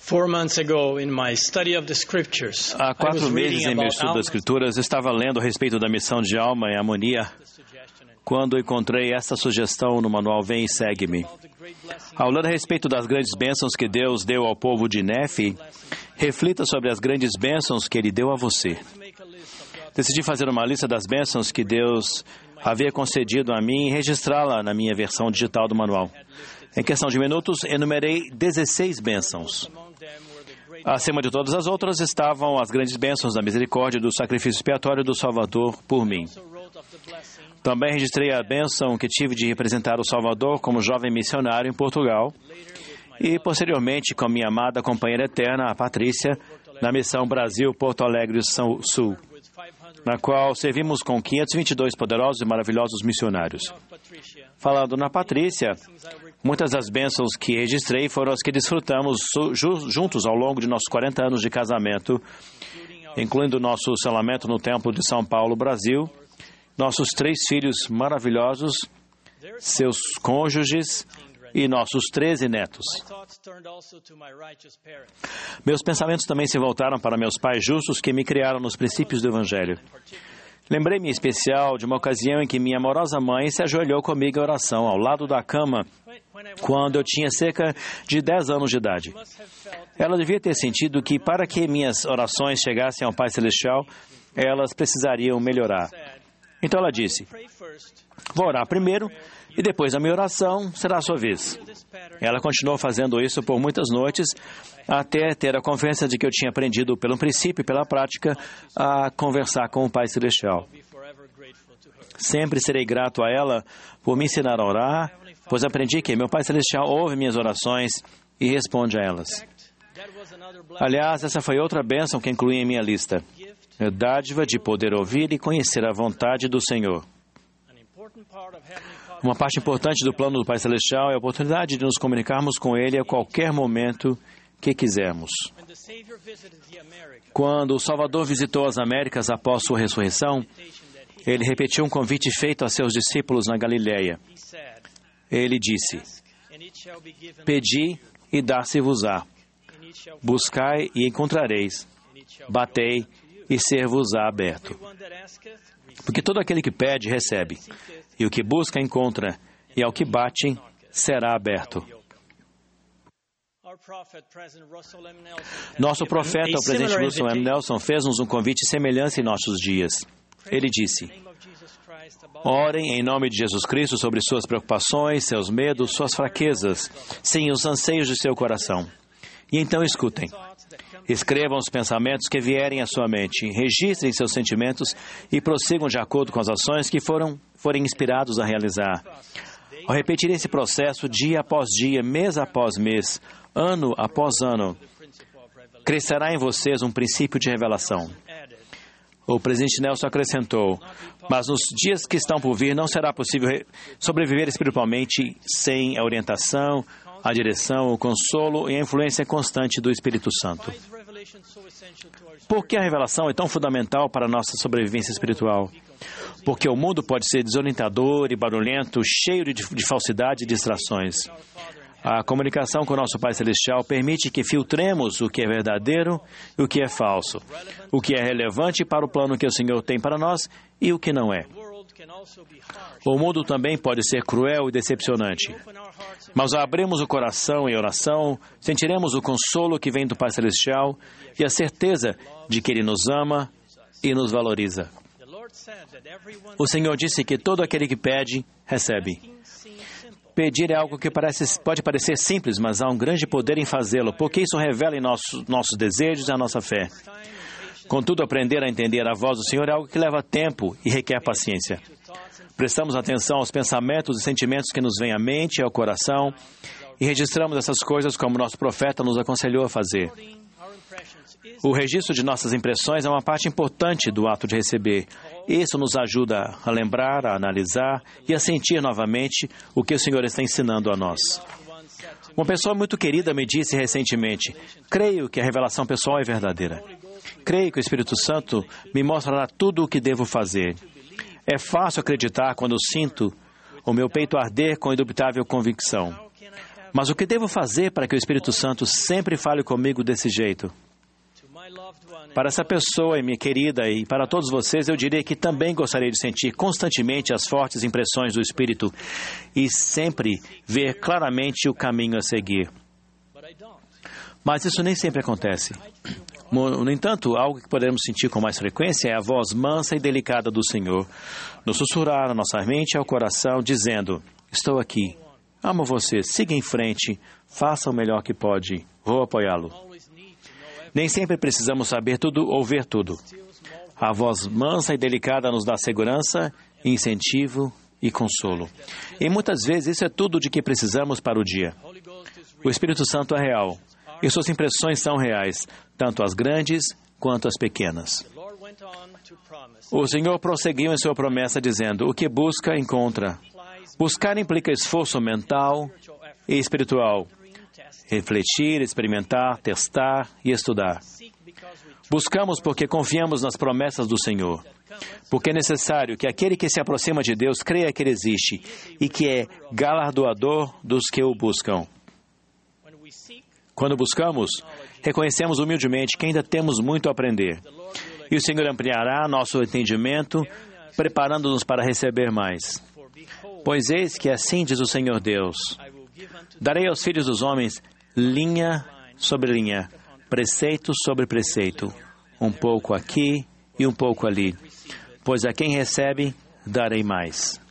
Há 4 meses, em meu estudo das Escrituras, estava lendo a respeito da missão de alma e harmonia, quando encontrei esta sugestão no manual Vem e Segue-me. Ao ler a respeito das grandes bênçãos que Deus deu ao povo de Nefe, reflita sobre as grandes bênçãos que Ele deu a você. Decidi fazer uma lista das bênçãos que Deus havia concedido a mim e registrá-la na minha versão digital do manual. Em questão de minutos, enumerei 16 bênçãos. Acima de todas as outras estavam as grandes bênçãos da misericórdia e do sacrifício expiatório do Salvador por mim. Também registrei a bênção que tive de representar o Salvador como jovem missionário em Portugal e, posteriormente, com minha amada companheira eterna, a Patrícia, na missão Brasil-Porto Alegre-Sul, na qual servimos com 522 poderosos e maravilhosos missionários. Falando na Patrícia, muitas das bênçãos que registrei foram as que desfrutamos juntos ao longo de nossos 40 anos de casamento, incluindo nosso selamento no Templo de São Paulo, Brasil, nossos 3 filhos maravilhosos, seus cônjuges e nossos 13 netos. Meus pensamentos também se voltaram para meus pais justos que me criaram nos princípios do Evangelho. Lembrei-me em especial de uma ocasião em que minha amorosa mãe se ajoelhou comigo em oração ao lado da cama quando eu tinha cerca de 10 anos de idade. Ela devia ter sentido que para que minhas orações chegassem ao Pai Celestial, elas precisariam melhorar. Então ela disse: vou orar primeiro e depois da minha oração será a sua vez. Ela continuou fazendo isso por muitas noites até ter a confiança de que eu tinha aprendido pelo princípio e pela prática a conversar com o Pai Celestial. Sempre serei grato a ela por me ensinar a orar, pois aprendi que meu Pai Celestial ouve minhas orações e responde a elas. Aliás, essa foi outra bênção que incluí em minha lista. A dádiva de poder ouvir e conhecer a vontade do Senhor. Uma parte importante do plano do Pai Celestial é a oportunidade de nos comunicarmos com Ele a qualquer momento que quisermos. Quando o Salvador visitou as Américas após sua ressurreição, Ele repetiu um convite feito a seus discípulos na Galileia. Ele disse: pedi e dar-se-vos-á. Buscai e encontrareis. Batei e ser-vos-á aberto. Porque todo aquele que pede, recebe. E o que busca, encontra. E ao que bate, será aberto. Nosso profeta, o presidente Russell M. Nelson, fez-nos um convite semelhante em nossos dias. Ele disse: orem em nome de Jesus Cristo sobre suas preocupações, seus medos, suas fraquezas, sim, os anseios de seu coração. E então escutem. Escrevam os pensamentos que vierem à sua mente, registrem seus sentimentos e prossigam de acordo com as ações que forem inspirados a realizar. Ao repetir esse processo dia após dia, mês após mês, ano após ano, crescerá em vocês um princípio de revelação. O presidente Nelson acrescentou: mas nos dias que estão por vir não será possível sobreviver espiritualmente sem a orientação, a direção, o consolo e a influência constante do Espírito Santo. Por que a revelação é tão fundamental para a nossa sobrevivência espiritual? Porque o mundo pode ser desorientador e barulhento, cheio de falsidade e distrações. A comunicação com o nosso Pai Celestial permite que filtremos o que é verdadeiro e o que é falso, o que é relevante para o plano que o Senhor tem para nós e o que não é. O mundo também pode ser cruel e decepcionante. Mas ao abrirmos o coração em oração, sentiremos o consolo que vem do Pai Celestial e a certeza de que Ele nos ama e nos valoriza. O Senhor disse que todo aquele que pede, recebe. Pedir é algo que pode parecer simples, mas há um grande poder em fazê-lo, porque isso revela em nossos desejos e a nossa fé. Contudo, aprender a entender a voz do Senhor é algo que leva tempo e requer paciência. Prestamos atenção aos pensamentos e sentimentos que nos vêm à mente e ao coração e registramos essas coisas como nosso profeta nos aconselhou a fazer. O registro de nossas impressões é uma parte importante do ato de receber. Isso nos ajuda a lembrar, a analisar e a sentir novamente o que o Senhor está ensinando a nós. Uma pessoa muito querida me disse recentemente: creio que a revelação pessoal é verdadeira. Creio que o Espírito Santo me mostrará tudo o que devo fazer. É fácil acreditar quando sinto o meu peito arder com indubitável convicção. Mas o que devo fazer para que o Espírito Santo sempre fale comigo desse jeito? Para essa pessoa, minha querida, e para todos vocês, eu diria que também gostaria de sentir constantemente as fortes impressões do Espírito e sempre ver claramente o caminho a seguir. Mas isso nem sempre acontece. No entanto, algo que podemos sentir com mais frequência é a voz mansa e delicada do Senhor, nos sussurrar a nossa mente e ao coração, dizendo: estou aqui, amo você, siga em frente, faça o melhor que pode, vou apoiá-lo. Nem sempre precisamos saber tudo ou ver tudo. A voz mansa e delicada nos dá segurança, incentivo e consolo. E muitas vezes isso é tudo de que precisamos para o dia. O Espírito Santo é real. E suas impressões são reais, tanto as grandes quanto as pequenas. O Senhor prosseguiu em sua promessa dizendo: o que busca, encontra. Buscar implica esforço mental e espiritual. Refletir, experimentar, testar e estudar. Buscamos porque confiamos nas promessas do Senhor. Porque é necessário que aquele que se aproxima de Deus creia que Ele existe e que é galardoador dos que o buscam. Quando buscamos, reconhecemos humildemente que ainda temos muito a aprender. E o Senhor ampliará nosso entendimento, preparando-nos para receber mais. Pois eis que assim diz o Senhor Deus: darei aos filhos dos homens linha sobre linha, preceito sobre preceito, um pouco aqui e um pouco ali, pois a quem recebe, darei mais.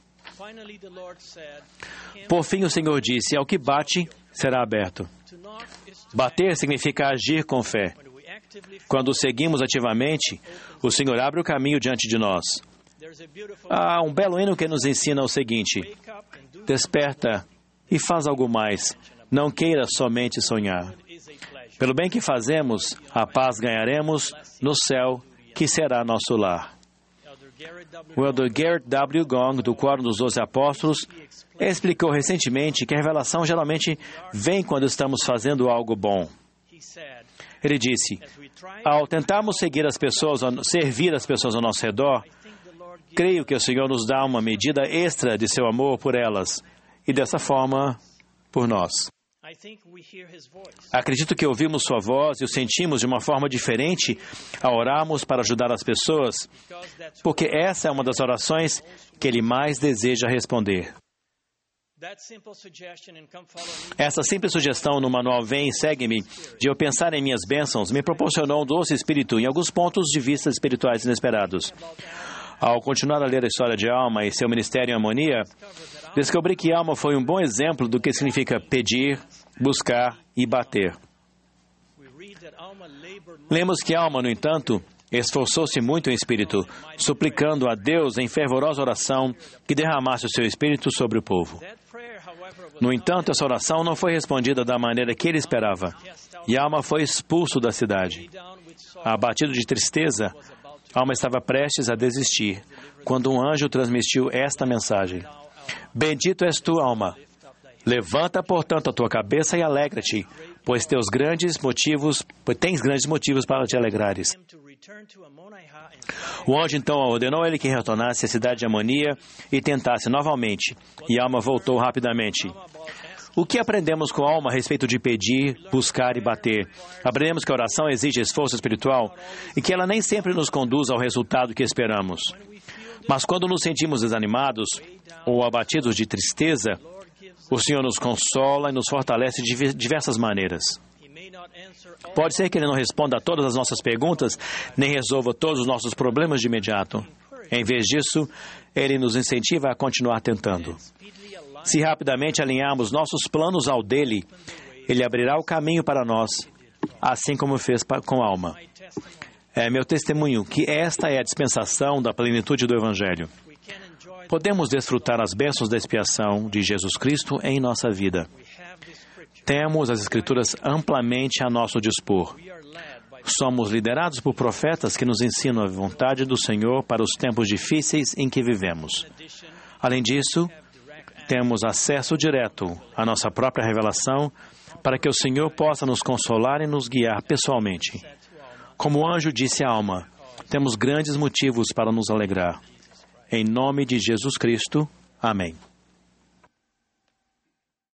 Por fim, o Senhor disse: ao que bate, será aberto. Bater significa agir com fé. Quando seguimos ativamente, o Senhor abre o caminho diante de nós. Há um belo hino que nos ensina o seguinte: desperta e faz algo mais. Não queira somente sonhar. Pelo bem que fazemos, a paz ganharemos no céu, que será nosso lar. O elder Garrett W. Gong, do Quórum dos 12 Apóstolos, explicou recentemente que a revelação geralmente vem quando estamos fazendo algo bom. Ele disse: ao tentarmos servir as pessoas ao nosso redor, creio que o Senhor nos dá uma medida extra de seu amor por elas, e dessa forma, por nós. Acredito que ouvimos sua voz e o sentimos de uma forma diferente ao orarmos para ajudar as pessoas, porque essa é uma das orações que Ele mais deseja responder. Essa simples sugestão no manual Vem e Segue-me, de eu pensar em minhas bênçãos, me proporcionou um doce espírito em alguns pontos de vista espirituais inesperados. Ao continuar a ler a história de Alma e seu ministério em harmonia, descobri que Alma foi um bom exemplo do que significa pedir, buscar e bater. Lemos que Alma, no entanto, esforçou-se muito em espírito, suplicando a Deus em fervorosa oração que derramasse o seu espírito sobre o povo. No entanto, essa oração não foi respondida da maneira que ele esperava, e Alma foi expulso da cidade. Abatido de tristeza, Alma estava prestes a desistir, quando um anjo transmitiu esta mensagem: bendito és tu, Alma. Levanta, portanto, a tua cabeça e alegra-te, pois tens grandes motivos para te alegrares. O anjo então ordenou a ele que retornasse à cidade de Amonia e tentasse novamente, e Alma voltou rapidamente. O que aprendemos com Alma a respeito de pedir, buscar e bater? Aprendemos que a oração exige esforço espiritual e que ela nem sempre nos conduz ao resultado que esperamos. Mas quando nos sentimos desanimados ou abatidos de tristeza, o Senhor nos consola e nos fortalece de diversas maneiras. Pode ser que Ele não responda a todas as nossas perguntas, nem resolva todos os nossos problemas de imediato. Em vez disso, Ele nos incentiva a continuar tentando. Se rapidamente alinharmos nossos planos ao dele, Ele abrirá o caminho para nós, assim como fez com Alma. É meu testemunho que esta é a dispensação da plenitude do Evangelho. Podemos desfrutar as bênçãos da expiação de Jesus Cristo em nossa vida. Temos as Escrituras amplamente a nosso dispor. Somos liderados por profetas que nos ensinam a vontade do Senhor para os tempos difíceis em que vivemos. Além disso, temos acesso direto à nossa própria revelação para que o Senhor possa nos consolar e nos guiar pessoalmente. Como o anjo disse à Alma, temos grandes motivos para nos alegrar. Em nome de Jesus Cristo. Amém.